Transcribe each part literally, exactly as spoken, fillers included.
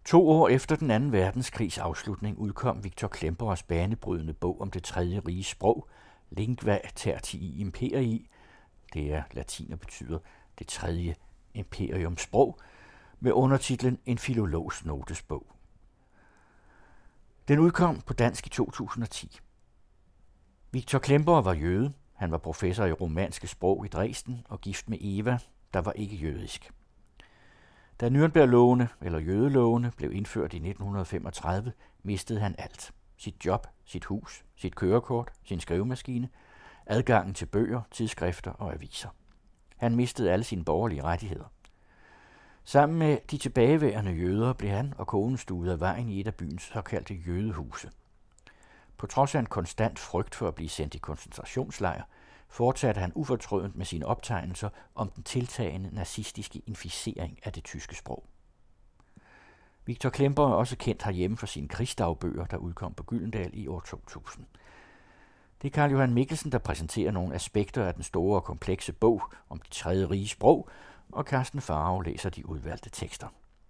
To år efter den anden verdenskrigs afslutning udkom Victor Klemperers banebrydende bog om det tredje riges sprog, Lingua Tertii Imperii, det er latin og betyder det tredje imperiums sprog, med undertitlen En filologs notesbog. Den udkom på dansk i to tusind og ti. Victor Klemperer var jøde, han var professor i romanske sprog i Dresden og gift med Eva, der var ikke jødisk. Da Nürnberglovene eller jødelovene blev indført i nitten femogtredive, mistede han alt. Sit job, sit hus, sit kørekort, sin skrivemaskine, adgangen til bøger, tidsskrifter og aviser. Han mistede alle sine borgerlige rettigheder. Sammen med de tilbageværende jøder blev han og konen stuet af vejen i et af byens såkaldte jødehuse. På trods af en konstant frygt for at blive sendt i koncentrationslejr, fortsatte han ufortrødent med sine optegnelser om den tiltagende nazistiske inficering af det tyske sprog. Victor Klemperer er også kendt herhjemme for sine krigsdagbøger, der udkom på Gyldendal i år to tusind. Det er Carl Johan Mikkelsen, der præsenterer nogle aspekter af den store og komplekse bog om det tredje riges sprog, og Carsten Farve læser de udvalgte tekster.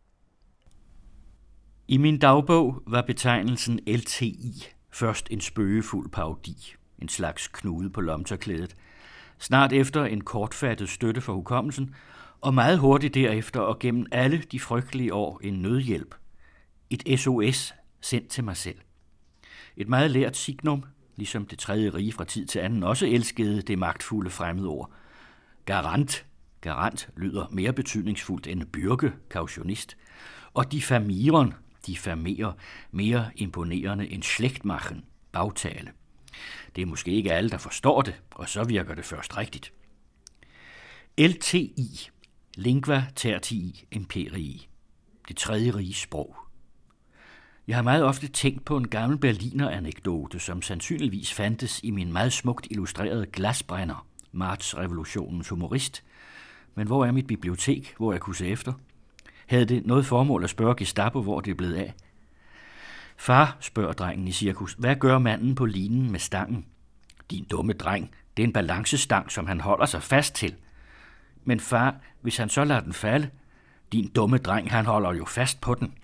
I min dagbog var betegnelsen L T I først en spøgefuld parodi, en slags knude på lomtørklædet, snart efter en kortfattet støtte for hukommelsen, og meget hurtigt derefter og gennem alle de frygtelige år en nødhjælp. Et S O S sendt til mig selv. Et meget lært signum, ligesom det tredje rige fra tid til anden også elskede det magtfulde fremmedord. Garant, garant lyder mere betydningsfuldt end byrke, kautionist, og diffamieren, diffamerer, mere imponerende end slægtmachen, bagtale. Det er måske ikke alle, der forstår det, og så virker det først rigtigt. L T I, Lingua Tertii Imperii, det tredje riges sprog. Jeg har meget ofte tænkt på en gammel berliner-anekdote, som sandsynligvis fandtes i min meget smukt illustrerede Glasbrenner, martsrevolutionens humorist. Men hvor er mit bibliotek, hvor jeg kunne se efter? Havde det noget formål at spørge Gestapo, hvor det er blevet af? Far, spørger drengen i cirkus, hvad gør manden på linen med stangen? Din dumme dreng, det er en balancestang, som han holder sig fast til. Men far, hvis han så lader den falde, din dumme dreng, han holder jo fast på den.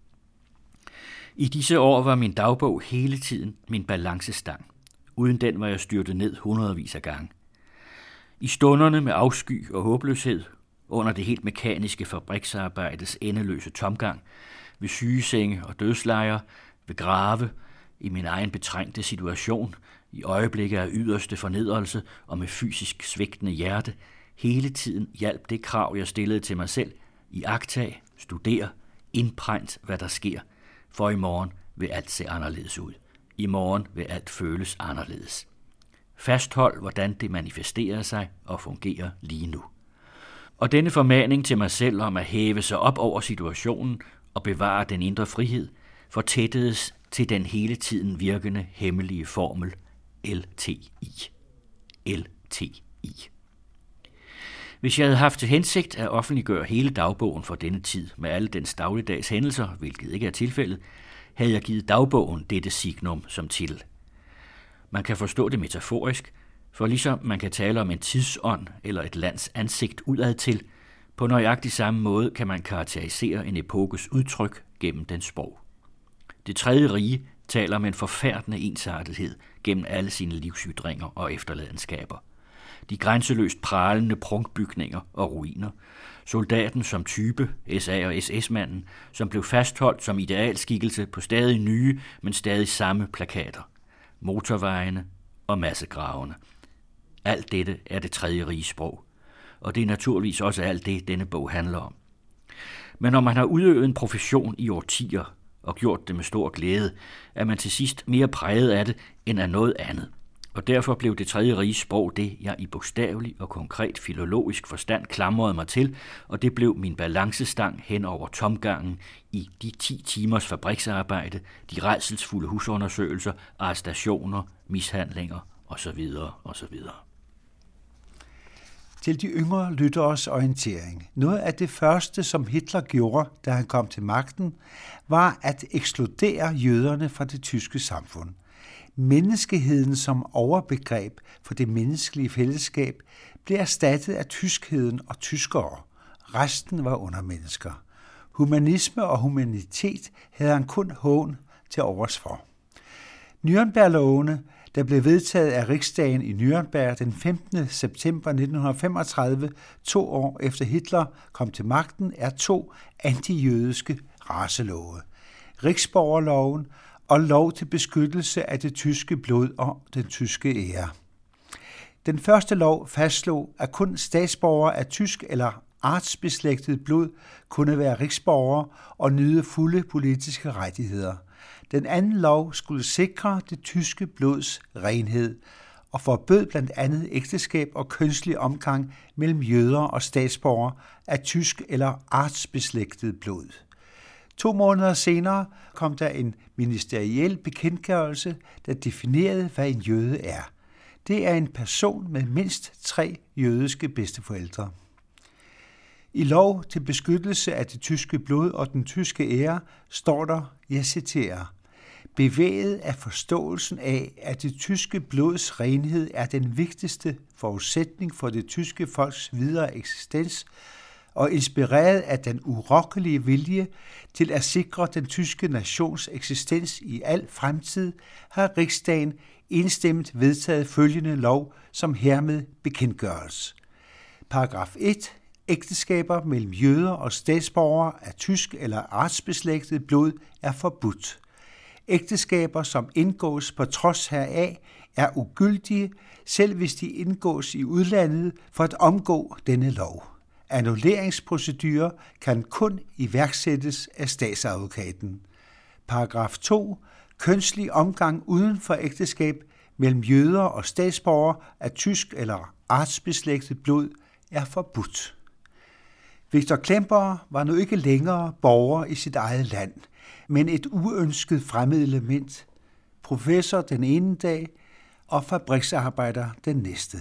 I disse år var min dagbog hele tiden min balancestang. Uden den var jeg styrtet ned hundredvis af gange. I stunderne med afsky og håbløshed, under det helt mekaniske fabriksarbejdes endeløse tomgang, ved sygesenge og dødslejre, ved grave, i min egen betrængte situation, i øjeblikke af yderste fornedrelse og med fysisk svigtende hjerte, hele tiden hjalp det krav, jeg stillede til mig selv, i agtag, studere, indprændt, hvad der sker, for i morgen vil alt se anderledes ud. I morgen vil alt føles anderledes. Fasthold, hvordan det manifesterer sig og fungerer lige nu. Og denne formaning til mig selv om at hæve sig op over situationen og bevare den indre frihed, fortættedes til den hele tiden virkende hemmelige formel L T I. L T I. Hvis jeg havde haft til hensigt at offentliggøre hele dagbogen for denne tid med alle dens dagligdags hændelser, hvilket ikke er tilfældet, havde jeg givet dagbogen dette signum som titel. Man kan forstå det metaforisk, for ligesom man kan tale om en tidsånd eller et lands ansigt udad til, på nøjagtig samme måde kan man karakterisere en epokes udtryk gennem dens sprog. Det tredje rige taler om en forfærdende ensartethed gennem alle sine livsytringer og efterladenskaber. De grænseløst pralende prunkbygninger og ruiner, soldaten som type, S A og S S-manden, som blev fastholdt som idealskikkelse på stadig nye, men stadig samme plakater, motorvejene og massegravene. Alt dette er det tredje riges sprog, og det er naturligvis også alt det, denne bog handler om. Men når man har udøvet en profession i årtier og gjort det med stor glæde, er man til sidst mere præget af det end af noget andet. Og derfor blev det tredje riges sprog det, jeg i bogstavelig og konkret filologisk forstand klamrede mig til, og det blev min balancestang hen over tomgangen i de ti timers fabriksarbejde, de rædselsfulde husundersøgelser, arrestationer, mishandlinger osv. osv. Til de yngre lytteres orientering. Noget af det første, som Hitler gjorde, da han kom til magten, var at ekskludere jøderne fra det tyske samfund. Menneskeheden som overbegreb for det menneskelige fællesskab blev erstattet af tyskheden og tyskere. Resten var undermennesker. Humanisme og humanitet havde han kun hån til overs for. Nürnberglovene, der blev vedtaget af Riksdagen i Nürnberg den femtende september nitten femogtredive, to år efter Hitler kom til magten, er to antijødiske racelove. Riksborgerloven og lov til beskyttelse af det tyske blod og den tyske ære. Den første lov fastslog, at kun statsborgere af tysk eller artsbeslægtet blod kunne være riksborgere og nyde fulde politiske rettigheder. Den anden lov skulle sikre det tyske blods renhed og forbød blandt andet ægteskab og kønslig omgang mellem jøder og statsborgere af tysk eller artsbeslægtet blod. To måneder senere kom der en ministeriel bekendtgørelse, der definerede, hvad en jøde er. Det er en person med mindst tre jødiske bedsteforældre. I lov til beskyttelse af det tyske blod og den tyske ære står der, jeg citerer, bevæget af forståelsen af, at det tyske blods renhed er den vigtigste forudsætning for det tyske folks videre eksistens, og inspireret af den urokkelige vilje til at sikre den tyske nations eksistens i al fremtid, har Riksdagen enstemmigt vedtaget følgende lov, som hermed bekendtgøres. Paragraf et. Ægteskaber mellem jøder og statsborgere af tysk eller artsbeslægtet blod er forbudt. Ægteskaber, som indgås på trods heraf, er ugyldige, selv hvis de indgås i udlandet for at omgå denne lov. Annulleringsprocedurer kan kun iværksættes af statsadvokaten. Paragraf to. Kønslig omgang uden for ægteskab mellem jøder og statsborgere af tysk eller artsbeslægtet blod er forbudt. Viktor Klemperer var nu ikke længere borger i sit eget land, men et uønsket fremmedelement, professor den ene dag og fabriksarbejder den næste.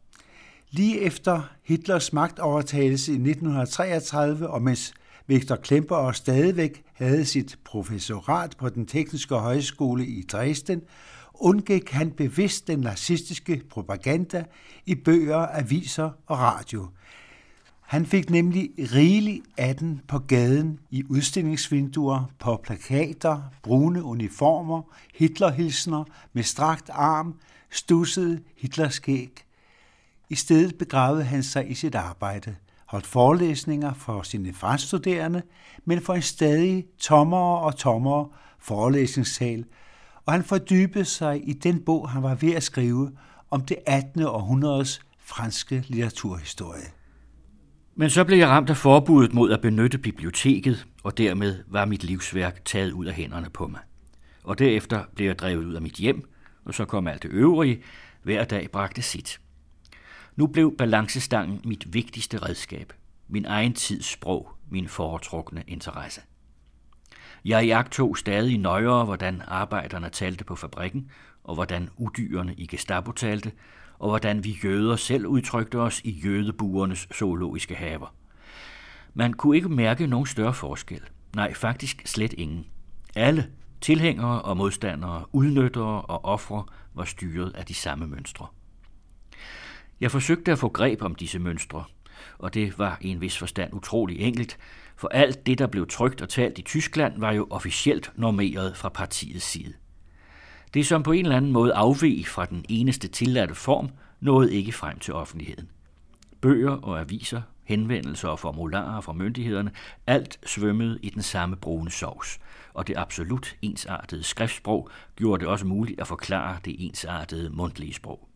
Lige efter Hitlers magtovertagelse i nitten treogtredive, og mens Viktor Klemperer stadigvæk havde sit professorat på den tekniske højskole i Dresden, undgik han bevidst den nazistiske propaganda i bøger, aviser og radio. Han fik nemlig rigeligt af den på gaden i udstillingsvinduer, på plakater, brune uniformer, Hitlerhilsner med strakt arm, studsede Hitlerskæg. I stedet begravede han sig i sit arbejde, holdt forelæsninger for sine franskstuderende, men for en stadig tommere og tommere forelæsningssal, og han fordybede sig i den bog, han var ved at skrive om det attende århundredes franske litteraturhistorie. Men så blev jeg ramt af forbuddet mod at benytte biblioteket, og dermed var mit livsværk taget ud af hænderne på mig. Og derefter blev jeg drevet ud af mit hjem, og så kom alt det øvrige, hver dag bragte sit. Nu blev balancestangen mit vigtigste redskab, min egen tids sprog, min foretrukne interesse. Jeg iagttog stadig nøjere, hvordan arbejderne talte på fabrikken, og hvordan udyrene i Gestapo talte, og hvordan vi jøder selv udtrykte os i jødebuernes zoologiske haver. Man kunne ikke mærke nogen større forskel. Nej, faktisk slet ingen. Alle, tilhængere og modstandere, udnyttere og ofre, var styret af de samme mønstre. Jeg forsøgte at få greb om disse mønstre, og det var i en vis forstand utrolig enkelt, for alt det, der blev trykt og talt i Tyskland, var jo officielt normeret fra partiets side. Det, som på en eller anden måde afveg fra den eneste tilladte form, nåede ikke frem til offentligheden. Bøger og aviser, henvendelser og formularer fra myndighederne, alt svømmede i den samme brune sovs, og det absolut ensartede skriftsprog gjorde det også muligt at forklare det ensartede mundtlige sprog.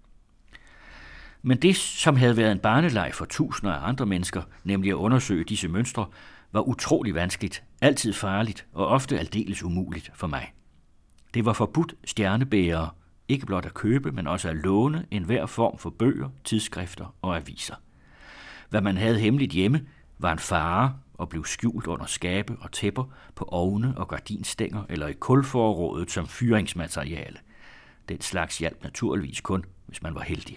Men det, som havde været en barneleg for tusinder af andre mennesker, nemlig at undersøge disse mønstre, var utrolig vanskeligt, altid farligt og ofte aldeles umuligt for mig. Det var forbudt stjernebærere, ikke blot at købe, men også at låne enhver form for bøger, tidsskrifter og aviser. Hvad man havde hemmeligt hjemme, var en fare og blev skjult under skabe og tæpper på ovne og gardinstænger eller i kulforrådet som fyringsmateriale. Den slags hjalp naturligvis kun, hvis man var heldig.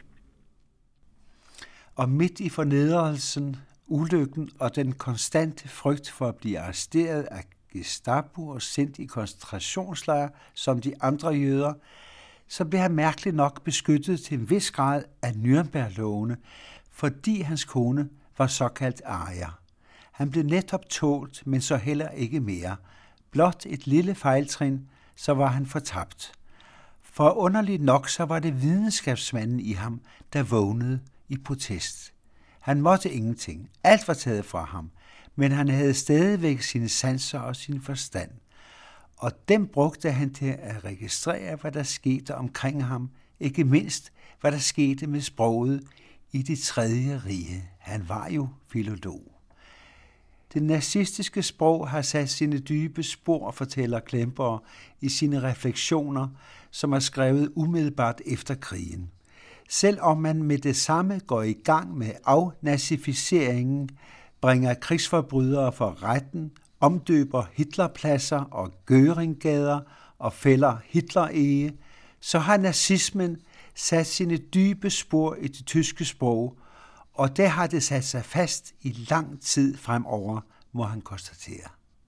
Og midt i fornedrelsen, ulykken og den konstante frygt for at blive arresteret af Gestapo og sendt i koncentrationslejre som de andre jøder, så blev han mærkeligt nok beskyttet til en vis grad af Nürnberglovene, fordi hans kone var såkaldt arier. Han blev netop tålt, men så heller ikke mere. Blot et lille fejltrin, så var han fortabt. For underligt nok, så var det videnskabsmanden i ham, der vågnede i protest. Han måtte ingenting. Alt var taget fra ham, men han havde stadigvæk sine sanser og sin forstand. Og dem brugte han til at registrere, hvad der skete omkring ham, ikke mindst, hvad der skete med sproget i det tredje rige. Han var jo filolog. Det nazistiske sprog har sat sine dybe spor, fortæller Klemperer i sine refleksioner, som er skrevet umiddelbart efter krigen. Selvom man med det samme går i gang med afnazificeringen, bringer krigsforbrydere for retten, omdøber Hitlerpladser og Göringgader og fælder Hitlerege, så har nazismen sat sine dybe spor i det tyske sprog, og der har det sat sig fast i lang tid fremover, må han konstatere.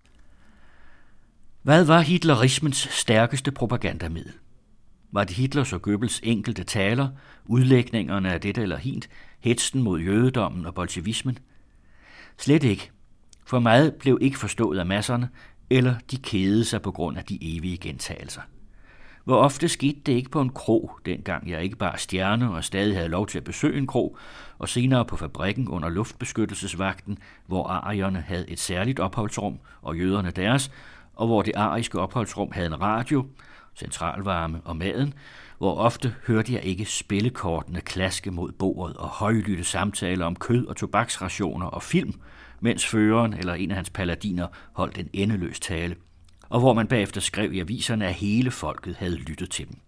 Hvad var hitlerismens stærkeste propagandamiddel? Var det Hitlers og Goebbels enkelte taler, udlægningerne af dette eller hint, hetsen mod jødedommen og bolsjevismen? Slet ikke, for meget blev ikke forstået af masserne, eller de kædede sig på grund af de evige gentagelser. Hvor ofte skete det ikke på en krog, dengang jeg ikke bare stjerne og stadig havde lov til at besøge en krog, og senere på fabrikken under luftbeskyttelsesvagten, hvor arierne havde et særligt opholdsrum og jøderne deres, og hvor det ariske opholdsrum havde en radio, centralvarme og maden, hvor ofte hørte jeg ikke spillekortene klaske mod bordet og højlytte samtaler om kød og tobaksrationer og film, mens føreren eller en af hans paladiner holdt en endeløs tale, og hvor man bagefter skrev i aviserne, at hele folket havde lyttet til dem.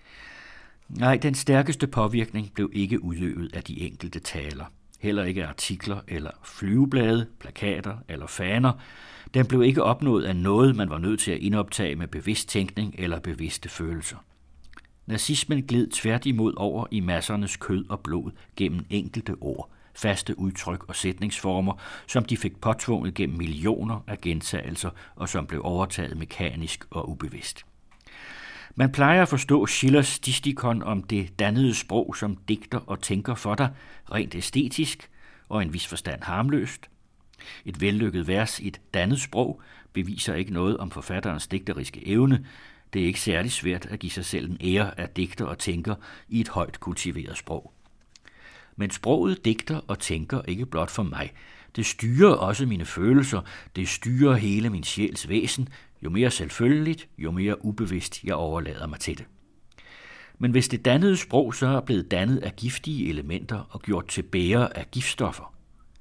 Nej, den stærkeste påvirkning blev ikke udøvet af de enkelte taler, heller ikke artikler eller flyveblade, plakater eller faner. Den blev ikke opnået af noget, man var nødt til at indoptage med bevidst tænkning eller bevidste følelser. Nazismen gled tværtimod over i massernes kød og blod gennem enkelte ord, faste udtryk og sætningsformer, som de fik påtvunget gennem millioner af gentagelser og som blev overtaget mekanisk og ubevidst. Man plejer at forstå Schillers distikon om det dannede sprog, som digter og tænker for dig, rent æstetisk og en vis forstand harmløst. Et vellykket vers i et dannet sprog beviser ikke noget om forfatterens digteriske evne. Det er ikke særlig svært at give sig selv en ære af digter og tænker i et højt kultiveret sprog. Men sproget digter og tænker ikke blot for mig. Det styrer også mine følelser, det styrer hele min sjæls væsen. Jo mere selvfølgeligt, jo mere ubevidst jeg overlader mig til det. Men hvis det dannede sprog så er blevet dannet af giftige elementer og gjort til bærer af giftstoffer.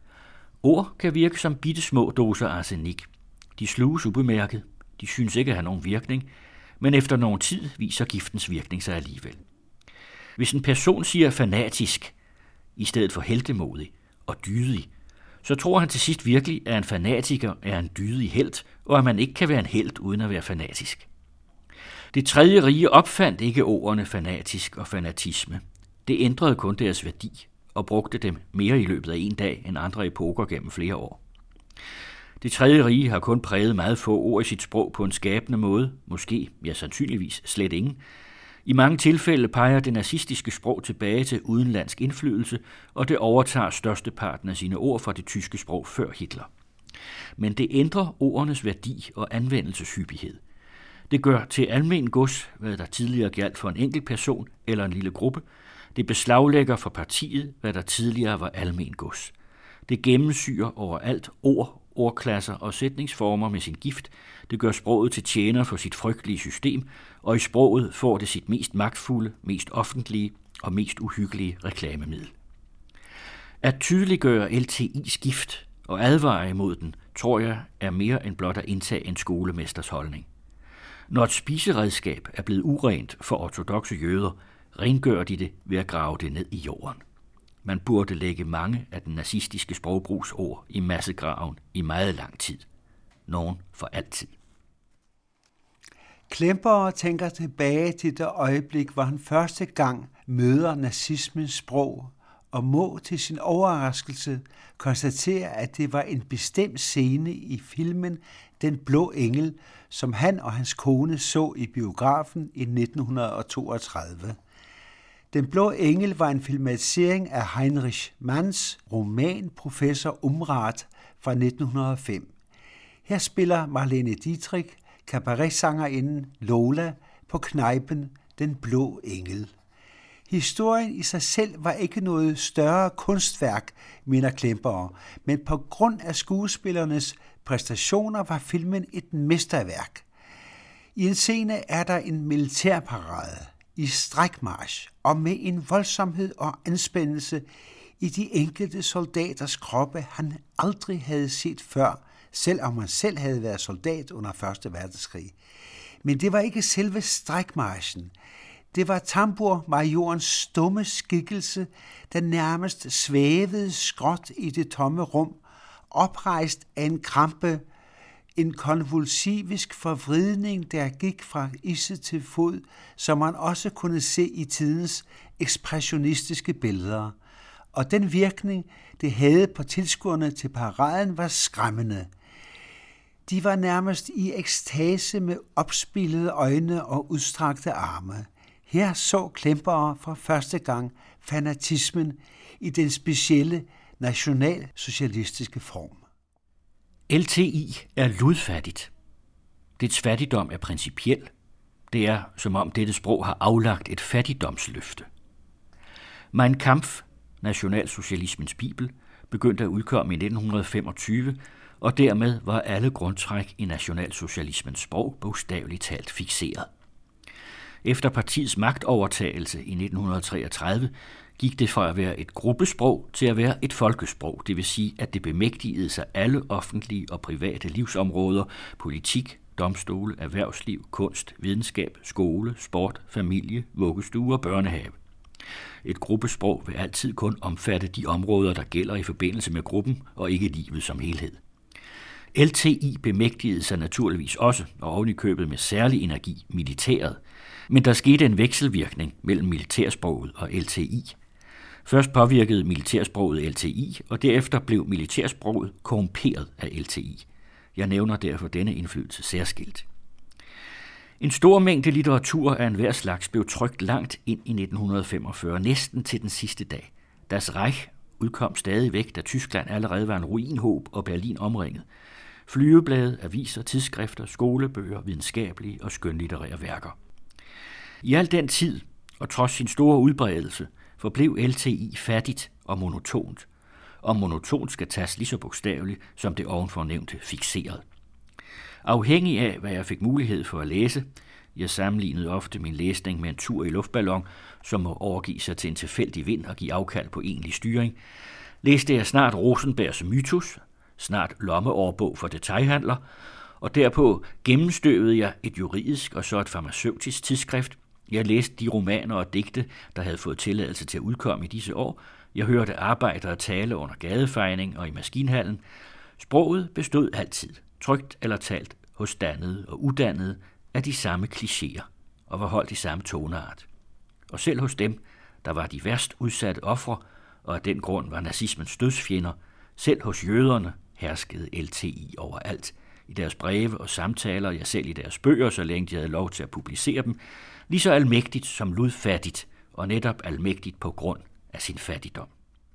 Ord kan virke som bitte små doser arsenik. De sluges ubemærket, de synes ikke at have nogen virkning, men efter nogen tid viser giftens virkning sig alligevel. Hvis en person siger fanatisk, i stedet for heltemodig og dydig, så tror han til sidst virkelig, at en fanatiker er en dydig helt, og at man ikke kan være en helt uden at være fanatisk. Det tredje rige opfandt ikke ordene fanatisk og fanatisme. Det ændrede kun deres værdi og brugte dem mere i løbet af en dag end andre epoker gennem flere år. Det tredje rige har kun præget meget få ord i sit sprog på en skabende måde, måske, ja sandsynligvis slet ingen. I mange tilfælde peger det nazistiske sprog tilbage til udenlandsk indflydelse, og det overtager størsteparten af sine ord fra det tyske sprog før Hitler. Men det ændrer ordenes værdi og anvendelseshyppighed. Det gør til almen gods, hvad der tidligere gjaldt for en enkelt person eller en lille gruppe. Det beslaglægger for partiet, hvad der tidligere var almen gods. Det gennemsyrer overalt ord, ordklasser og sætningsformer med sin gift. Det gør sproget til tjener for sit frygtelige system, og i sproget får det sit mest magtfulde, mest offentlige og mest uhyggelige reklamemiddel. At tydeliggøre L T I's gift og advare imod den, tror jeg, er mere end blot at indtage en skolemesters holdning. Når et spiseredskab er blevet urent for ortodokse jøder, rengør de det ved at grave det ned i jorden. Man burde lægge mange af den nazistiske sprogbrugsord i massegraven i meget lang tid. Nogen for altid. Klemperer tænker tilbage til det øjeblik, hvor han første gang møder nazismens sprog, og må til sin overraskelse konstatere, at det var en bestemt scene i filmen Den Blå Engel, som han og hans kone så i biografen i nitten toogtredive. Den Blå Engel var en filmatisering af Heinrich Manns roman Professor Umrat fra nitten hundrede og fem. Her spiller Marlene Dietrich cabaretsangerinden Lola på knejpen Den Blå Engel. Historien i sig selv var ikke noget større kunstværk, mener Klemperer, men på grund af skuespillernes præstationer var filmen et mesterværk. I en scene er der en militærparade i strækmarch og med en voldsomhed og anspændelse i de enkelte soldaters kroppe, han aldrig havde set før, selvom han selv havde været soldat under første verdenskrig. Men det var ikke selve strækmarchen. Det var tambourmajorens stumme skikkelse, der nærmest svævede skråt i det tomme rum, oprejst af en krampe, en konvulsivisk forvridning, der gik fra isse til fod, som man også kunne se i tidens ekspressionistiske billeder. Og den virkning, det havde på tilskuerne til paraden, var skræmmende. De var nærmest i ekstase med opspilede øjne og udstrakte arme. Her så Klemperer for første gang fanatismen i den specielle nationalsocialistiske form. L T I er ludfattigt. Dets fattigdom er principiel. Det er, som om dette sprog har aflagt et fattigdomsløfte. Mein Kampf, nationalsocialismens bibel, begyndte at udkomme i nitten femogtyve, og dermed var alle grundtræk i nationalsocialismens sprog bogstaveligt talt fikseret. Efter partiets magtovertagelse i nitten treogtredive gik det fra at være et gruppesprog til at være et folkesprog, det vil sige, at det bemægtigede sig alle offentlige og private livsområder, politik, domstole, erhvervsliv, kunst, videnskab, skole, sport, familie, vuggestue og børnehave. Et gruppesprog vil altid kun omfatte de områder, der gælder i forbindelse med gruppen, og ikke livet som helhed. L T I bemægtigede sig naturligvis også, og oven i købet med særlig energi, militæret, men der skete en vekselvirkning mellem militærsproget og L T I. Først påvirkede militærsproget L T I, og derefter blev militærsproget korrumperet af L T I. Jeg nævner derfor denne indflydelse særskilt. En stor mængde litteratur af enhver slags blev trykt langt ind i nitten femogfyrre, næsten til den sidste dag. Das Reich udkom stadigvæk, da Tyskland allerede var en ruinhåb og Berlin omringet. Flyveblade, aviser, tidsskrifter, skolebøger, videnskabelige og skønlitterære værker. I al den tid, og trods sin store udbredelse, forblev L T I fattigt og monotont, og monotont skal tages lige så bogstaveligt som det ovenfor nævnte fikseret. Afhængig af, hvad jeg fik mulighed for at læse, jeg sammenlignede ofte min læsning med en tur i luftballon, som må overgive sig til en tilfældig vind og give afkald på egentlig styring, læste jeg snart Rosenbergs Mythos, snart lommeårbog for detailhandler, og derpå gennemstøvede jeg et juridisk og så et farmaceutisk tidsskrift. Jeg læste de romaner og digte, der havde fået tilladelse til at udkomme i disse år. Jeg hørte arbejdere tale under gadefejning og i maskinhallen. Sproget bestod altid, trygt eller talt, hos dannede og uddannede, af de samme klichéer og var holdt i samme toneart. Og selv hos dem, der var de værst udsatte ofre, og af den grund var nazismens dødsfjender, selv hos jøderne herskede L T I overalt. I deres breve og samtaler, ja selv i deres bøger, så længe de havde lov til at publicere dem, lige så almægtigt som ludfattigt, og netop almægtigt på grund af sin fattigdom.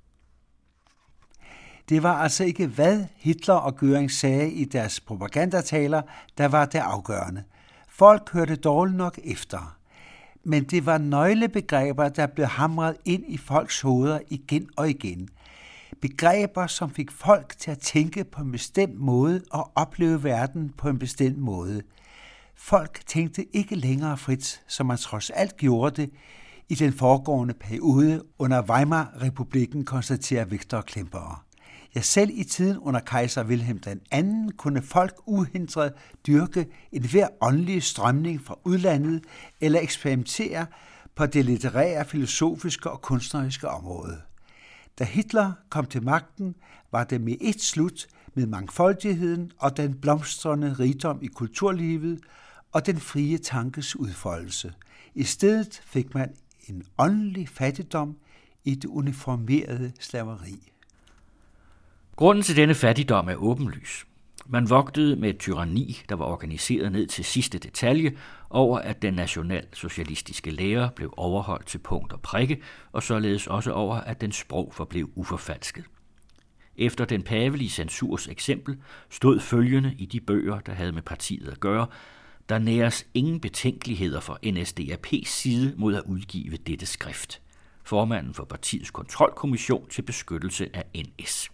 Det var altså ikke, hvad Hitler og Göring sagde i deres propagandataler, der var det afgørende. Folk hørte dårligt nok efter. Men det var nøglebegreber, der blev hamret ind i folks hoveder igen og igen. Begreber, som fik folk til at tænke på en bestemt måde og opleve verden på en bestemt måde. Folk tænkte ikke længere frit, som man trods alt gjorde det i den foregående periode under Weimar-republikken, konstaterer Viktor Klemperer. Ja, selv i tiden under kejser Wilhelm den anden kunne folk uhindret dyrke enhver åndelig strømning fra udlandet eller eksperimentere på det litterære, filosofiske og kunstneriske område. Da Hitler kom til magten, var det med et slut med mangfoldigheden og den blomstrende rigdom i kulturlivet og den frie tankes udfoldelse. I stedet fik man en åndelig fattigdom i det uniformerede slaveri. Grunden til denne fattigdom er åbenlys. Man vogtede med et tyranni, der var organiseret ned til sidste detalje, over at den nationalsocialistiske lære blev overholdt til punkt og prikke, og således også over, at den sprog forblev uforfalsket. Efter den pavelige censurs eksempel stod følgende i de bøger, der havde med partiet at gøre: der næres ingen betænkeligheder fra N S D A P's side mod at udgive dette skrift. Formanden for partiets kontrolkommission til beskyttelse af N S.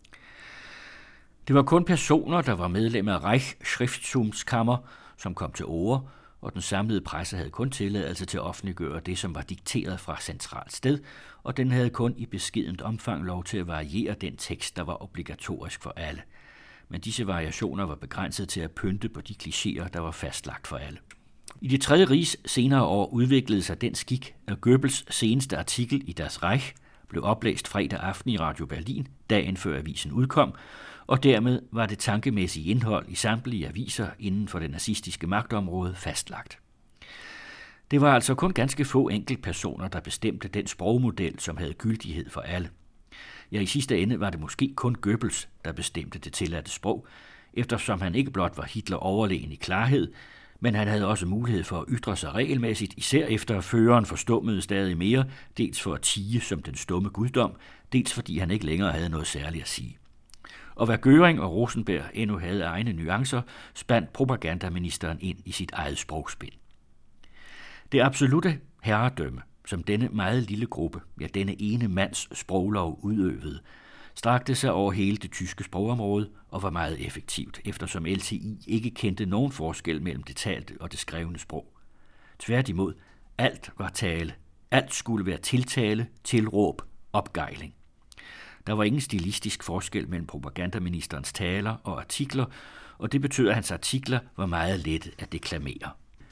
Det var kun personer, der var medlem af Reichsschriftstumskammer, som kom til orde, og den samlede presse havde kun tilladelse til at offentliggøre det, som var dikteret fra centralt sted, og den havde kun i beskedent omfang lov til at variere den tekst, der var obligatorisk for alle. Men disse variationer var begrænset til at pynte på de klichéer, der var fastlagt for alle. I det tredje riges senere år udviklede sig den skik, at Goebbels seneste artikel i Das Reich blev oplæst fredag aften i Radio Berlin, dagen før avisen udkom, og dermed var det tankemæssige indhold i samtlige aviser inden for det nazistiske magtområde fastlagt. Det var altså kun ganske få enkeltpersoner, der bestemte den sprogmodel, som havde gyldighed for alle. Ja, i sidste ende var det måske kun Goebbels, der bestemte det tilladte sprog, eftersom han ikke blot var Hitler overlegen i klarhed, men han havde også mulighed for at ytre sig regelmæssigt, især efter at føreren forstummede stadig mere, dels for at tie som den stumme guddom, dels fordi han ikke længere havde noget særligt at sige. Og hvad Göring og Rosenberg endnu havde egne nuancer, spandt propagandaministeren ind i sit eget sprogspind. Det absolutte herredømme, som denne meget lille gruppe, ja denne ene mands sproglov udøvede, strakte sig over hele det tyske sprogområde og var meget effektivt, eftersom L T I ikke kendte nogen forskel mellem det talte og det skrevne sprog. Tværtimod, alt var tale. Alt skulle være tiltale, tilråb, opgejling. Der var ingen stilistisk forskel mellem propagandaministerens taler og artikler, og det betød, at hans artikler var meget lette at deklamere.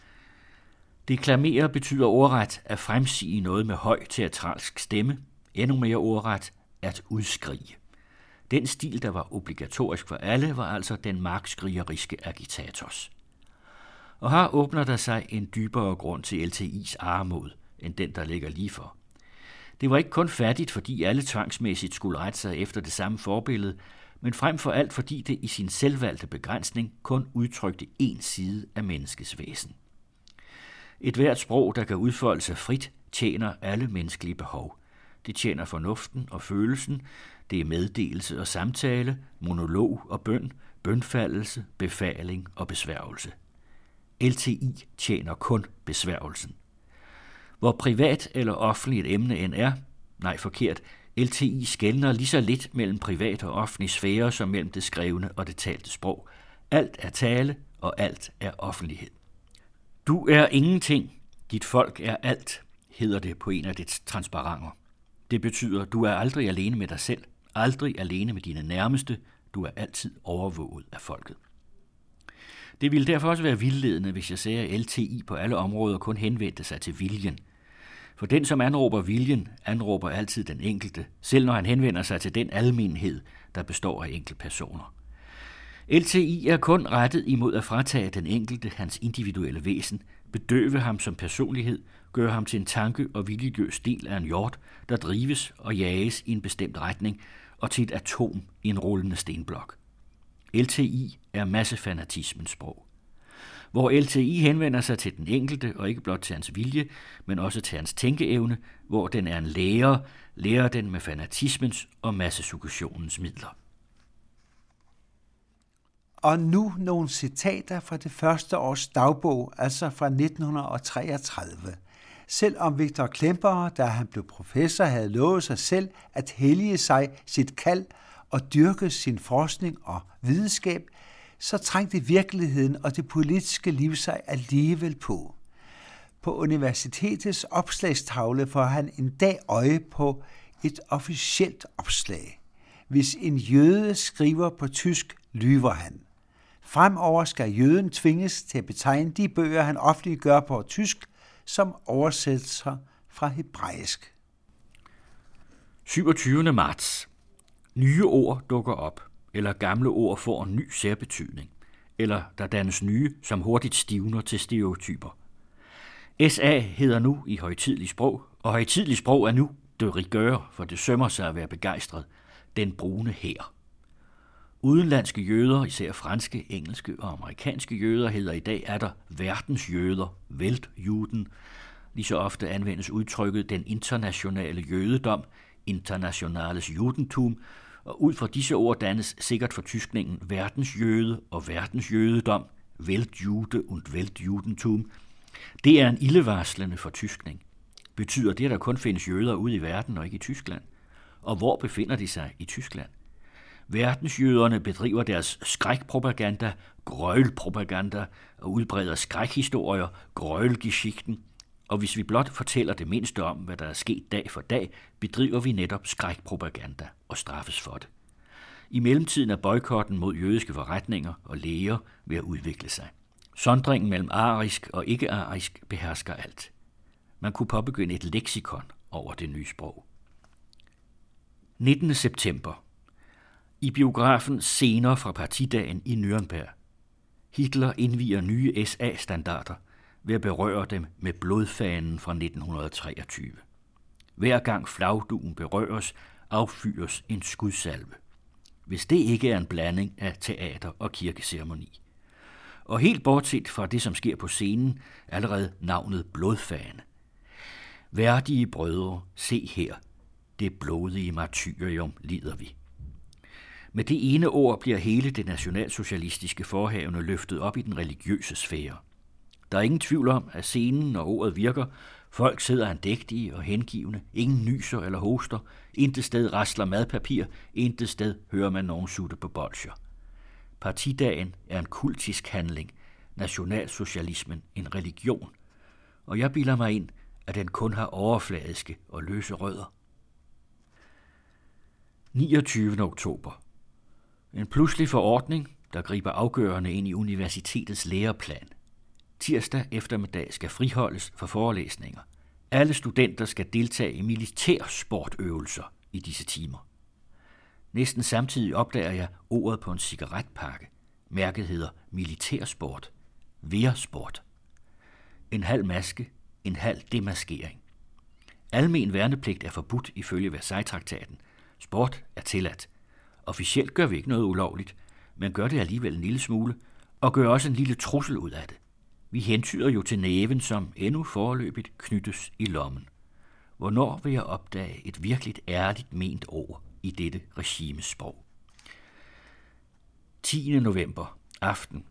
Deklamere betyder ordret at fremsige noget med høj teatralsk stemme, endnu mere ordret at udskrige. Den stil, der var obligatorisk for alle, var altså den markskrigeriske agitators. Og her åbner der sig en dybere grund til L T I's armod, end den, der ligger lige for. Det var ikke kun fattigt, fordi alle tvangsmæssigt skulle rette sig efter det samme forbillede, men frem for alt, fordi det i sin selvvalgte begrænsning kun udtrykte én side af menneskets væsen. Et hvert sprog, der kan udfolde sig frit, tjener alle menneskelige behov. Det tjener fornuften og følelsen, det er meddelelse og samtale, monolog og bøn, bønfaldelse, befaling og besværgelse. L T I tjener kun besværgelsen. Hvor privat eller offentligt et emne end er, nej forkert, L T I skelner lige så lidt mellem privat og offentlig sfære som mellem det skrevne og det talte sprog. Alt er tale, og alt er offentlighed. Du er ingenting, dit folk er alt, hedder det på en af dets transparenter. Det betyder, du er aldrig alene med dig selv, aldrig alene med dine nærmeste, du er altid overvåget af folket. Det ville derfor også være vildledende, hvis jeg sagde, at L T I på alle områder kun henvendte sig til viljen. For den, som anråber viljen, anråber altid den enkelte, selv når han henvender sig til den almenhed, der består af enkeltpersoner. L T I er kun rettet imod at fratage den enkelte hans individuelle væsen, bedøve ham som personlighed, gøre ham til en tanke- og viljeløs del af en hjort, der drives og jages i en bestemt retning, og til et atom i en rullende stenblok. L T I er massefanatismens sprog. Hvor L T I henvender sig til den enkelte, og ikke blot til hans vilje, men også til hans tænkeevne, hvor den er en lærer, lærer den med fanatismens og massesuggestionens midler. Og nu nogle citater fra det første års dagbog, altså fra nitten treogtredive. Selvom Viktor Klemperer, da han blev professor, havde lovet sig selv at hellige sig sit kald og dyrke sin forskning og videnskab, så trængte virkeligheden og det politiske liv sig alligevel på. På universitetets opslagstavle får han en dag øje på et officielt opslag. Hvis en jøde skriver på tysk, lyver han. Fremover skal jøden tvinges til at betegne de bøger, han offentliggør på tysk, som oversættelser fra hebraisk. syvogtyvende marts. Nye ord dukker op, eller gamle ord får en ny særbetydning, eller der dannes nye, som hurtigt stivner til stereotyper. S A hedder nu i højtidlig sprog, og højtidlig sprog er nu de rigueur, for det sømmer sig at være begejstret, den brune hær. Udenlandske jøder, især franske, engelske og amerikanske jøder, hedder i dag er der verdens jøder, Weltjuden. Lige så ofte anvendes udtrykket den internationale jødedom, internationales Judentum, og ud fra disse ord dannes sikkert fortyskningen verdensjøde og verdensjødedom, Weltjude und Weltjudentum. Det er en ildevarslende fortyskning. Betyder det, at der kun findes jøder ude i verden og ikke i Tyskland? Og hvor befinder de sig i Tyskland? Verdensjøderne bedriver deres skrækpropaganda, grøgelpropaganda og udbreder skrækhistorier, grøgelgeschichten. Og hvis vi blot fortæller det mindste om, hvad der er sket dag for dag, bedriver vi netop skrækpropaganda og straffes for det. I mellemtiden er boykotten mod jødiske forretninger og læger ved at udvikle sig. Sondringen mellem arisk og ikke-arisk behersker alt. Man kunne påbegynde et leksikon over det nye sprog. nittende september. I biografen Scener fra partidagen i Nürnberg. Hitler indvier nye S A-standarder ved at berøre dem med blodfanen fra nitten treogtyve. Hver gang flagduen berøres, affyres en skudsalve. Hvis det ikke er en blanding af teater og kirkeceremoni. Og helt bortset fra det, som sker på scenen, allerede navnet blodfane. Værdige brødre, se her, det blodige martyrium lider vi. Med det ene ord bliver hele det nationalsocialistiske forhavne løftet op i den religiøse sfære. Der er ingen tvivl om, at scenen, når ordet virker, folk sidder andægtige og hengivne, ingen nyser eller hoster, intet sted rasler madpapir, intet sted hører man nogen sutte på bolsjer. Partidagen er en kultisk handling, nationalsocialismen en religion, og jeg bilder mig ind, at den kun har overfladiske og løse rødder. niogtyvende oktober. En pludselig forordning, der griber afgørende ind i universitetets læreplan. Tirsdag eftermiddag skal friholdes for forelæsninger. Alle studenter skal deltage i militærsportøvelser i disse timer. Næsten samtidig opdager jeg ordet på en cigaretpakke. Mærket hedder militærsport. Værsport. En halv maske, en halv demaskering. Almen værnepligt er forbudt ifølge Versailles-traktaten. Sport er tilladt. Officielt gør vi ikke noget ulovligt, men gør det alligevel en lille smule, og gør også en lille trussel ud af det. Vi hentyder jo til næven, som endnu foreløbigt knyttes i lommen. Hvornår vil jeg opdage et virkelig ærligt ment ord i dette regimes sprog? tiende november, aften.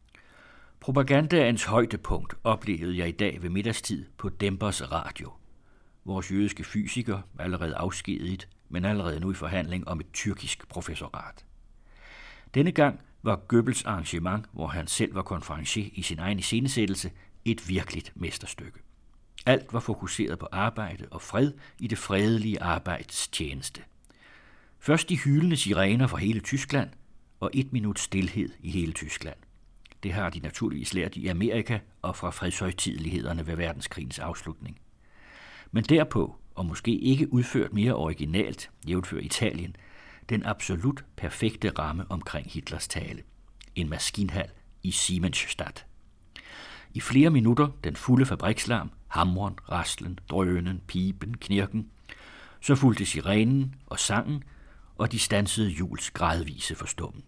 Propagandaens højdepunkt oplevede jeg i dag ved middagstid på Dempers radio. Vores jødiske fysiker, allerede afskediget, men allerede nu i forhandling om et tyrkisk professorat. Denne gang var Goebbels arrangement, hvor han selv var konferencier i sin egen iscenesættelse, et virkeligt mesterstykke. Alt var fokuseret på arbejde og fred i det fredelige arbejds tjeneste. Først de hylende sirener fra hele Tyskland, og et minut stilhed i hele Tyskland. Det har de naturligvis lært i Amerika og fra fredshøjtidelighederne ved verdenskrigens afslutning. Men derpå, og måske ikke udført mere originalt, jævnfør Italien, den absolut perfekte ramme omkring Hitlers tale. En maskinhal i Siemensstadt. I flere minutter den fulde fabrikslarm, hamren, raslen, drønen, pipen, knirken. Så fulgte sirenen og sangen, og de stansede hjuls gradvise forstummen.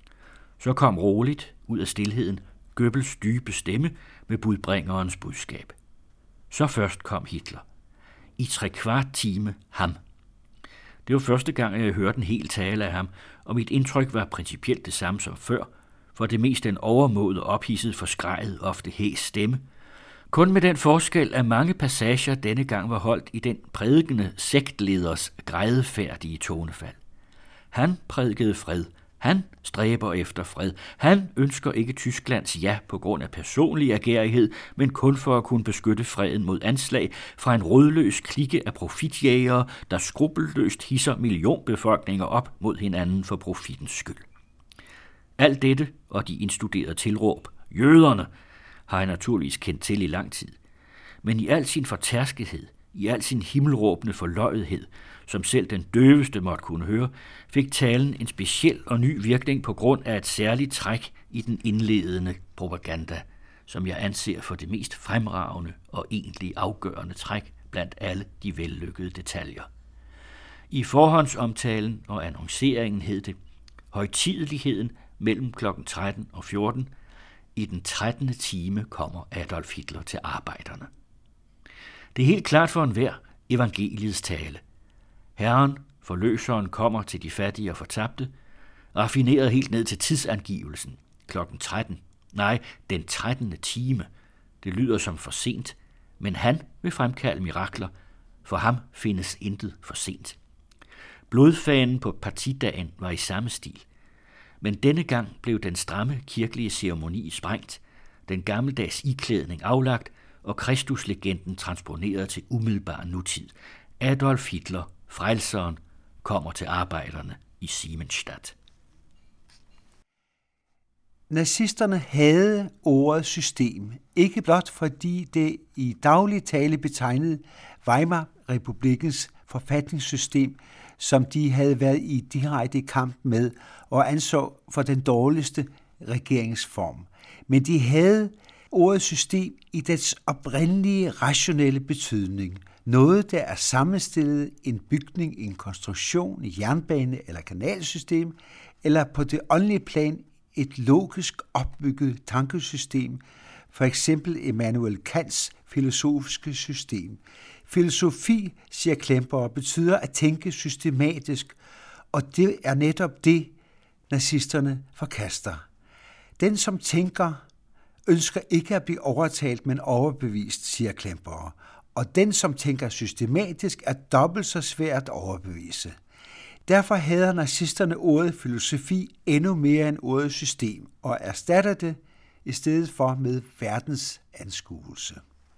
Så kom roligt ud af stilheden Goebbels dybe stemme med budbringerens budskab. Så først kom Hitler. I tre kvart time ham. Det var første gang, jeg hørte en hel tale af ham, og mit indtryk var principielt det samme som før, for det mest en overmåde ophidset, forskreget, ofte hæs stemme. Kun med den forskel, at mange passager denne gang var holdt i den prædikende sektleders grædefærdige tonefald. Han prædikede fred. Han stræber efter fred. Han ønsker ikke Tysklands ja på grund af personlig agerighed, men kun for at kunne beskytte freden mod anslag fra en rådløs klikke af profitjægere, der skrupelløst hisser millionbefolkninger op mod hinanden for profitens skyld. Alt dette og de indstuderede tilråb, jøderne, har jeg naturligvis kendt til i lang tid. Men i al sin fortærskethed, i al sin himmelråbende forløjethed, som selv den døveste måtte kunne høre, fik talen en speciel og ny virkning på grund af et særligt træk i den indledende propaganda, som jeg anser for det mest fremragende og egentlig afgørende træk blandt alle de vellykkede detaljer. I forhåndsomtalen og annonceringen hed det, højtideligheden mellem klokken tretten og fjorten, i den trettende time kommer Adolf Hitler til arbejderne. Det er helt klart for enhver evangeliets tale. Herren Forløseren kommer til de fattige og fortabte, raffineret helt ned til tidsangivelsen, klokken tretten. Nej, den trettende time. Det lyder som for sent, men han vil fremkalde mirakler. For ham findes intet for sent. Blodfanen på partidagen var i samme stil. Men denne gang blev den stramme kirkelige ceremoni sprængt, den gammeldags iklædning aflagt og Kristuslegenden transponeret til umiddelbar nutid. Adolf Hitler, frelseren, kommer til arbejderne i Siemensstadt. Nazisterne havde ordet system, ikke blot fordi det i daglig tale betegnede Weimar-republikkens forfatningssystem, som de havde været i direkte kamp med og anså for den dårligste regeringsform. Men de havde ordet system i dets oprindelige rationelle betydning. Noget, der er sammenstillet en bygning, en konstruktion, en jernbane- eller kanalsystem, eller på det åndelige plan et logisk opbygget tankesystem, for eksempel Immanuel Kants filosofiske system. Filosofi, siger Klemperer, betyder at tænke systematisk, og det er netop det, nazisterne forkaster. Den, som tænker, ønsker ikke at blive overtalt, men overbevist, siger Klemperer. Og den, som tænker systematisk, er dobbelt så svært at overbevise. Derfor hader nazisterne ordet filosofi endnu mere end ordet system, og erstatter det i stedet for med verdensanskuelse.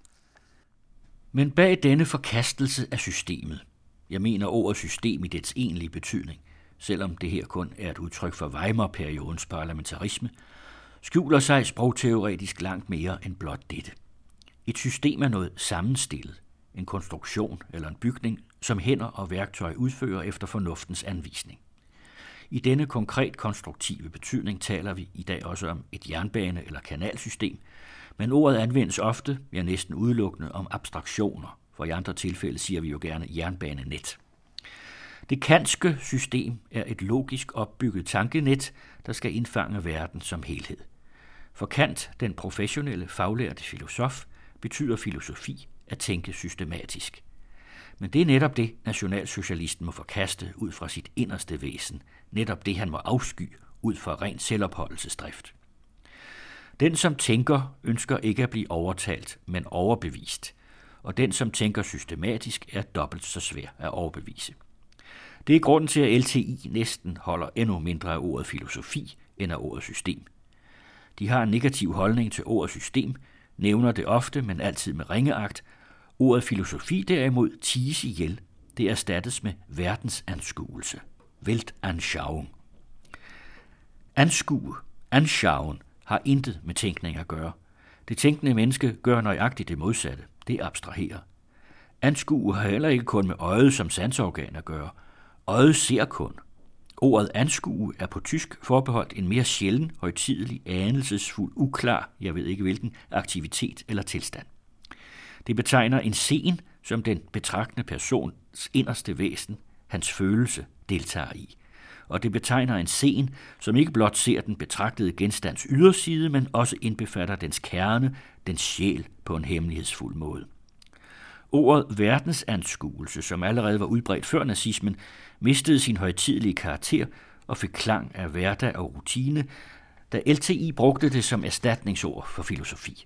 Men bag denne forkastelse af systemet, jeg mener ordet system i dets egentlige betydning, selvom det her kun er et udtryk for Weimar-periodens parlamentarisme, skjuler sig sprogteoretisk langt mere end blot dette. Et system er noget sammenstillet, en konstruktion eller en bygning, som hænder og værktøj udfører efter fornuftens anvisning. I denne konkret konstruktive betydning taler vi i dag også om et jernbane- eller kanalsystem, men ordet anvendes ofte, ja næsten udelukkende, om abstraktioner, for i andre tilfælde siger vi jo gerne jernbanenet. Det kantske system er et logisk opbygget tankenet, der skal indfange verden som helhed. For Kant, den professionelle, faglærte filosof, betyder filosofi at tænke systematisk. Men det er netop det, nationalsocialisten må forkaste ud fra sit inderste væsen, netop det, han må afsky ud fra ren selvopholdelsesdrift. Den, som tænker, ønsker ikke at blive overtalt, men overbevist, og den, som tænker systematisk, er dobbelt så svær at overbevise. Det er grunden til, at L T I næsten holder endnu mindre af ordet filosofi end af ordet system. De har en negativ holdning til ordet system, nævner det ofte, men altid med ringeagt. Ordet filosofi derimod ties ihjel. Det erstattes med verdensanskuelse. Weltanschauung. Anskue, anschauen, har intet med tænkning at gøre. Det tænkende menneske gør nøjagtigt det modsatte. Det abstraherer. Anskue har heller ikke kun med øjet som sanseorgan at gøre. Øjet ser kun. Ordet anskue er på tysk forbeholdt en mere sjælden, højtidelig, anelsesfuld, uklar, jeg ved ikke hvilken, aktivitet eller tilstand. Det betegner en sen, som den betragtende persons inderste væsen, hans følelse, deltager i. Og det betegner en sen, som ikke blot ser den betragtede genstands yderside, men også indbefatter dens kerne, dens sjæl på en hemmelighedsfuld måde. Ordet verdensanskuelse, som allerede var udbredt før nazismen, mistede sin højtidelige karakter og fik klang af hverdag og rutine, da L T I brugte det som erstatningsord for filosofi.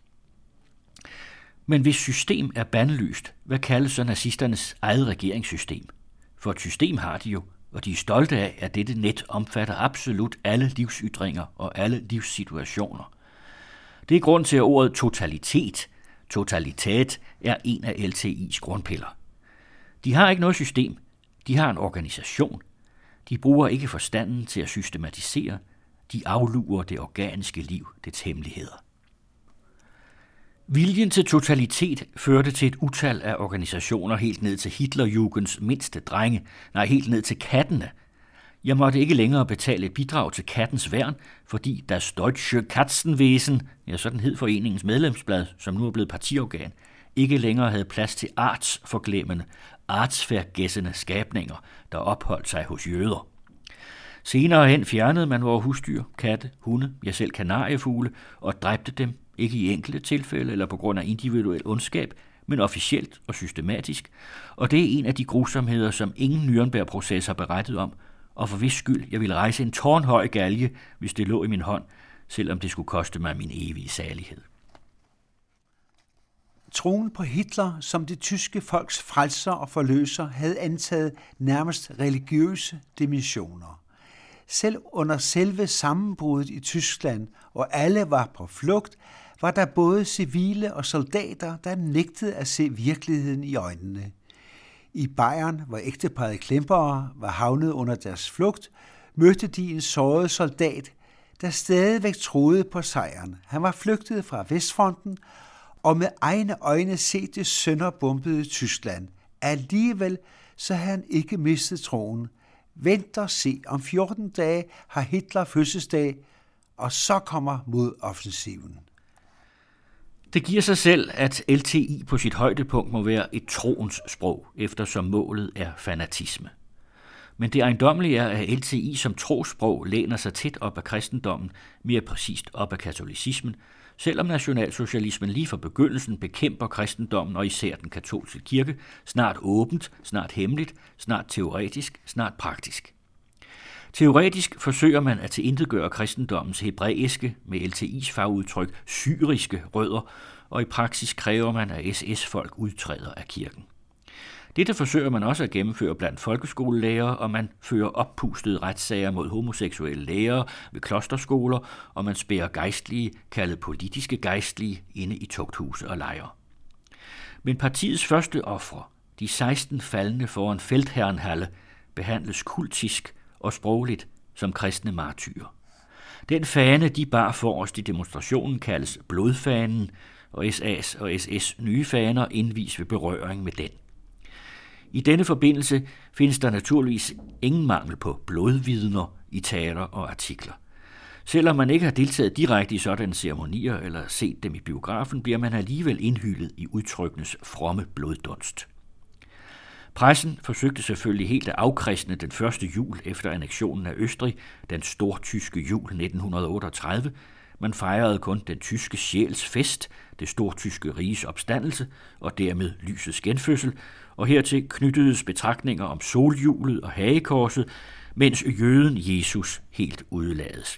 Men hvis system er bandlyst, hvad kaldes så nazisternes eget regeringssystem? For et system har de jo, og de er stolte af, at dette net omfatter absolut alle livsytringer og alle livssituationer. Det er grund til, at ordet totalitet, totalitet, er en af L T I's grundpiller. De har ikke noget system, de har en organisation. De bruger ikke forstanden til at systematisere, de afluger det organiske liv, dets hemmeligheder. Viljen til totalitet førte til et utal af organisationer helt ned til Hitlerjugends mindste drenge, nej helt ned til kattene. Jeg måtte ikke længere betale et bidrag til kattens værn, fordi Das Deutsche Katzenwesen, ja sådan hed foreningens medlemsblad, som nu er blevet partiorgan, ikke længere havde plads til artsforglemmende, artsvergæssende skabninger, der opholdt sig hos jøder. Senere hen fjernede man vores husdyr, katte, hunde, ja selv kanariefugle, og dræbte dem, ikke i enkelte tilfælde eller på grund af individuel ondskab, men officielt og systematisk, og det er en af de grusomheder, som ingen Nürnberg-proces har berettet om, og for hvis skyld jeg ville rejse en tårnhøj galge, hvis det lå i min hånd, selvom det skulle koste mig min evige salighed. Troen på Hitler som det tyske folks frelser og forløser havde antaget nærmest religiøse dimensioner. Selv under selve sammenbruddet i Tyskland, hvor alle var på flugt, var der både civile og soldater, der nægtede at se virkeligheden i øjnene. I Bayern, hvor ægteparret Klemperer var havnet under deres flugt, mødte de en såret soldat, der stadigvæk troede på sejren. Han var flygtet fra Vestfronten og med egne øjne set det sønderbombede Tyskland. Alligevel så havde han ikke mistet troen. Vent og se, om fjorten dage har Hitler fødselsdag, og så kommer modoffensiven. Det giver sig selv, at L T I på sit højdepunkt må være et troens sprog, eftersom målet er fanatisme. Men det ejendommelige er, at L T I som trosprog læner sig tæt op af kristendommen, mere præcist op af katolicismen, selvom nationalsocialismen lige fra begyndelsen bekæmper kristendommen og især den katolske kirke, snart åbent, snart hemmeligt, snart teoretisk, snart praktisk. Teoretisk forsøger man at tilintetgøre kristendommens hebræiske, med L T I's fagudtryk, syriske rødder, og i praksis kræver man, at S S-folk udtræder af kirken. Dette forsøger man også at gennemføre blandt folkeskolelærere, og man fører oppustede retssager mod homoseksuelle lærere ved klosterskoler, og man spærrer gejstlige, kaldet politiske gejstlige, inde i tugthuse og lejre. Men partiets første ofre, de seksten faldne foran Feldherrenhalle, behandles kultisk og sprogligt som kristne martyrer. Den fane, de bar forrest i demonstrationen, kaldes blodfanen, og S A's og S S' nye faner indvis ved berøring med den. I denne forbindelse findes der naturligvis ingen mangel på blodvidner i taler og artikler. Selvom man ikke har deltaget direkte i sådanne ceremonier eller set dem i biografen, bliver man alligevel indhyllet i udtrykkenes fromme bloddunst. Pressen forsøgte selvfølgelig helt at afkristne den første jul efter anneksionen af Østrig, den stortyske jul nitten otteogtredive. Man fejrede kun den tyske sjæls fest, det stortyske riges opstandelse og dermed lysets genfødsel, og hertil knyttedes betragtninger om solhjulet og hagekorset, mens jøden Jesus helt udelades.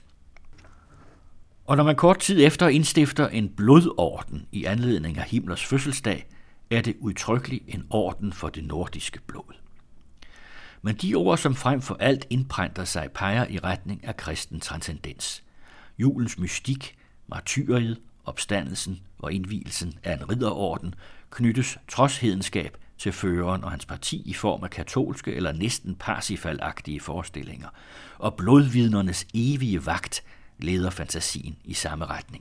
Og når man kort tid efter indstifter en blodorden i anledning af Himmlers fødselsdag, er det udtrykkeligt en orden for det nordiske blod. Men de ord, som frem for alt indprænter sig, peger i retning af kristen transcendens. Julens mystik, martyriet, opstandelsen og indvielsen af en ridderorden knyttes trods hedenskab til føreren og hans parti i form af katolske eller næsten parsifalagtige forestillinger, og blodvidnernes evige vagt leder fantasien i samme retning.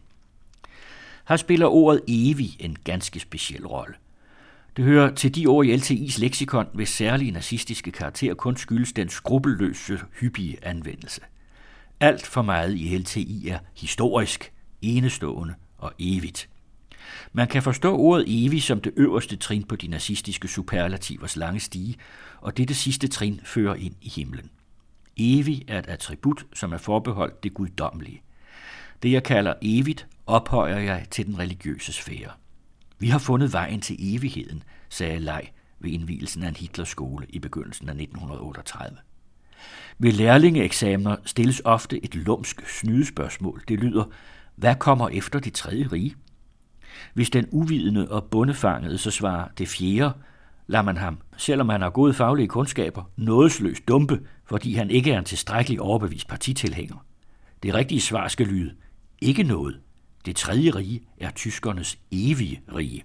Her spiller ordet evig en ganske speciel rolle. Det hører til de ord i L T I's leksikon, hvis særlige nazistiske karakter kun skyldes den skrupelløse, hyppige anvendelse. Alt for meget i L T I er historisk, enestående og evigt. Man kan forstå ordet evig som det øverste trin på de nazistiske superlativers lange stige, og dette sidste trin fører ind i himlen. Evig er et attribut, som er forbeholdt det guddommelige. Det, jeg kalder evigt, ophøjer jeg til den religiøse sfære. Vi har fundet vejen til evigheden, sagde Lej ved indvielsen af en Hitlerskole i begyndelsen af nitten otteogtredive. Ved lærlingeeksamener stilles ofte et lumsk snydespørgsmål. Det lyder, hvad kommer efter det tredje rige? Hvis den uvidende og bondefangede så svarer det fjerde, lader man ham, selvom han har gode faglige kundskaber, nådesløst dumpe, fordi han ikke er en tilstrækkelig overbevist partitilhænger. Det rigtige svar skal lyde, ikke noget. Det tredje rige er tyskernes evige rige.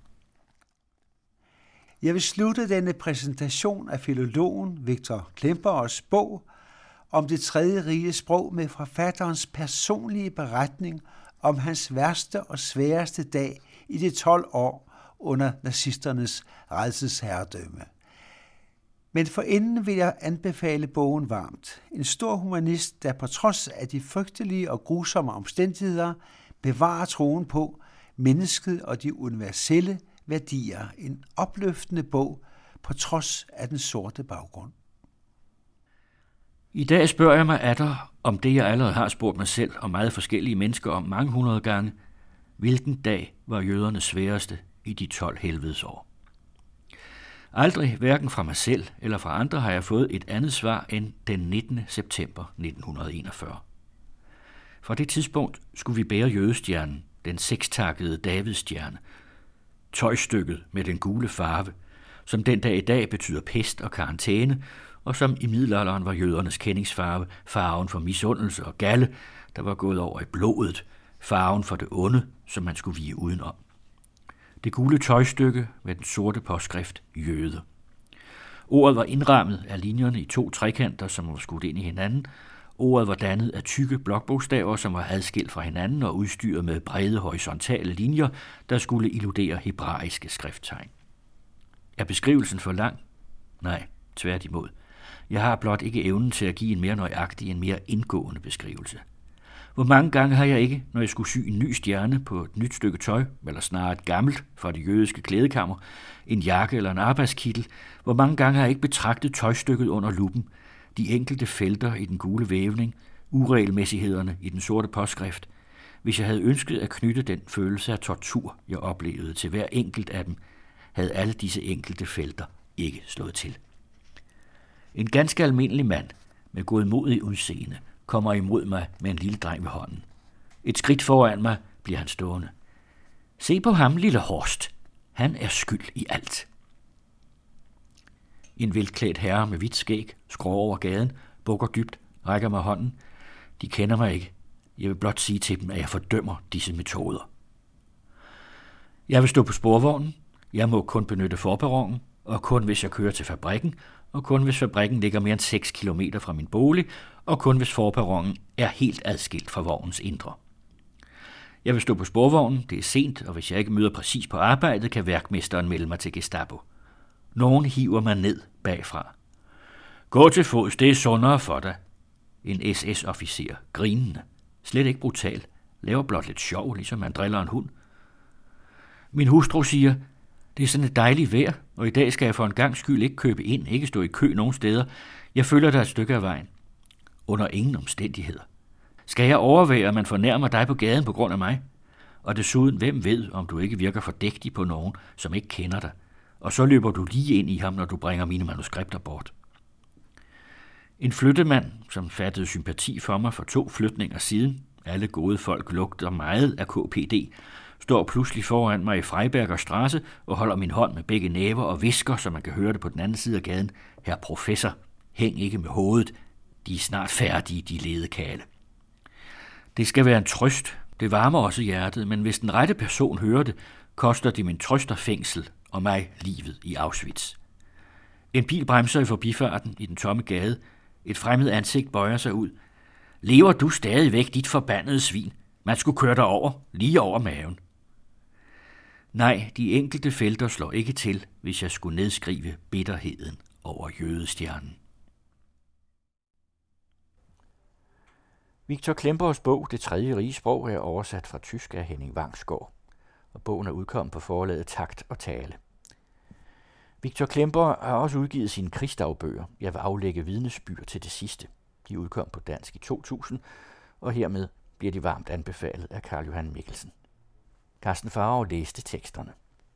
Jeg vil slutte denne præsentation af filologen Viktor Klemperers bog om det tredje riges sprog med forfatterens personlige beretning om hans værste og sværeste dag i de tolv år under nazisternes rædselsherredømme. Men forinden vil jeg anbefale bogen varmt. En stor humanist, der på trods af de frygtelige og grusomme omstændigheder bevarer troen på mennesket og de universelle værdier. En opløftende bog på trods af den sorte baggrund. I dag spørger jeg mig atter om det, jeg allerede har spurgt mig selv og meget forskellige mennesker om mange hundrede gange. Hvilken dag var jødernes sværeste i de tolv helvedes år. Aldrig, hverken fra mig selv eller fra andre, har jeg fået et andet svar end den nittende september nitten enogfyrre. Fra det tidspunkt skulle vi bære jødestjernen, den sekstakkede Davidstjerne, tøjstykket med den gule farve, som den dag i dag betyder pest og karantæne, og som i middelalderen var jødernes kendingsfarve, farven for misundelse og galle, der var gået over i blodet, farven for det onde, som man skulle vige udenom. Det gule tøjstykke med den sorte påskrift jøde. Ordet var indrammet af linjerne i to trekanter, som var skudt ind i hinanden. Ordet var dannet af tykke blokbogstaver, som var adskilt fra hinanden og udstyret med brede horisontale linjer, der skulle illudere hebraiske skrifttegn. Er beskrivelsen for lang? Nej, tværtimod. Jeg har blot ikke evnen til at give en mere nøjagtig, en mere indgående beskrivelse. Hvor mange gange har jeg ikke, når jeg skulle sy en ny stjerne på et nyt stykke tøj, eller snarere et gammelt fra det jødiske klædekammer, en jakke eller en arbejdskittel, hvor mange gange har jeg ikke betragtet tøjstykket under luppen, de enkelte felter i den gule vævning, uregelmæssighederne i den sorte påskrift, hvis jeg havde ønsket at knytte den følelse af tortur, jeg oplevede til hver enkelt af dem, havde alle disse enkelte felter ikke slået til. En ganske almindelig mand med godmodig udseende kommer imod mig med en lille dreng ved hånden. Et skridt foran mig bliver han stående. Se på ham, lille Horst. Han er skyld i alt. En velklædt herre med hvidt skæg skrår over gaden, bukker dybt, rækker mig hånden. De kender mig ikke. Jeg vil blot sige til dem, at jeg fordømmer disse metoder. Jeg vil stå på sporvognen. Jeg må kun benytte forperronen, og kun hvis jeg kører til fabrikken, og kun hvis fabrikken ligger mere end seks kilometer fra min bolig, og kun hvis forperronen er helt adskilt fra vognens indre. Jeg vil stå på sporvognen, det er sent, og hvis jeg ikke møder præcis på arbejdet, kan værkmesteren melde mig til Gestapo. Nogen hiver mig ned bagfra. Gå til fods, det er sundere for dig. En S S-officer, grinende, slet ikke brutal, laver blot lidt sjov, ligesom man driller en hund. Min hustru siger, det er sådan et dejligt vejr, og i dag skal jeg for en gang skyld ikke købe ind, ikke stå i kø nogen steder. Jeg følger dig et stykke af vejen. Under ingen omstændigheder. Skal jeg overvære, at man fornærmer dig på gaden på grund af mig? Og desuden, hvem ved, om du ikke virker fordægtig på nogen, som ikke kender dig? Og så løber du lige ind i ham, når du bringer mine manuskripter bort. En flyttemand, som fattede sympati for mig for to flytninger siden, alle gode folk lugter meget af K P D, står pludselig foran mig i Freiberger Straße og holder min hånd med begge næver og visker, så man kan høre det på den anden side af gaden. Herr professor, hæng ikke med hovedet. De er snart færdige, de ledekale. Det skal være en trøst. Det varmer også hjertet, men hvis den rette person hører det, koster det min trøst og fængsel og mig livet i Auschwitz. En bil bremser i forbifarten i den tomme gade. Et fremmed ansigt bøjer sig ud. Lever du stadigvæk, dit forbandede svin? Man skulle køre dig over, lige over maven. Nej, de enkelte felter slår ikke til, hvis jeg skulle nedskrive bitterheden over jødestjernen. Victor Klemperers bog Det tredje rige sprog er oversat fra tysk af Henning Vangsgaard, og bogen er udkommet på forlaget Takt og Tale. Victor Klemperer har også udgivet sine krigsdagbøger. Jeg vil aflægge vidnesbyrd til det sidste. De udkom på dansk i to tusind, og hermed bliver de varmt anbefalet af Carl Johan Mikkelsen. Carsten Farov læste teksterne.